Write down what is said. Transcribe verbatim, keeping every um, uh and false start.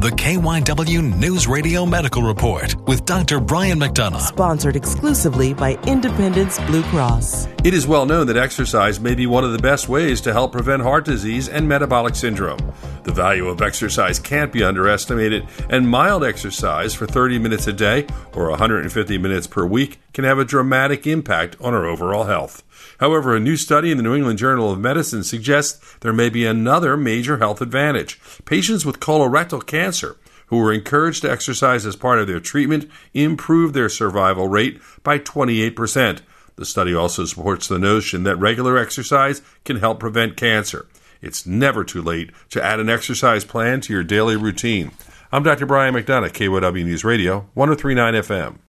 The K Y W News Radio Medical Report with Doctor Brian McDonough. Sponsored exclusively by Independence Blue Cross. It is well known that exercise may be one of the best ways to help prevent heart disease and metabolic syndrome. The value of exercise can't be underestimated, and mild exercise for thirty minutes a day or one hundred fifty minutes per week can have a dramatic impact on our overall health. However, a new study in the New England Journal of Medicine suggests there may be another major health advantage. Patients with colorectal cancer who were encouraged to exercise as part of their treatment improved their survival rate by twenty-eight percent. The study also supports the notion that regular exercise can help prevent cancer. It's never too late to add an exercise plan to your daily routine. I'm Doctor Brian McDonough, K Y W News Radio, one oh three point nine F M.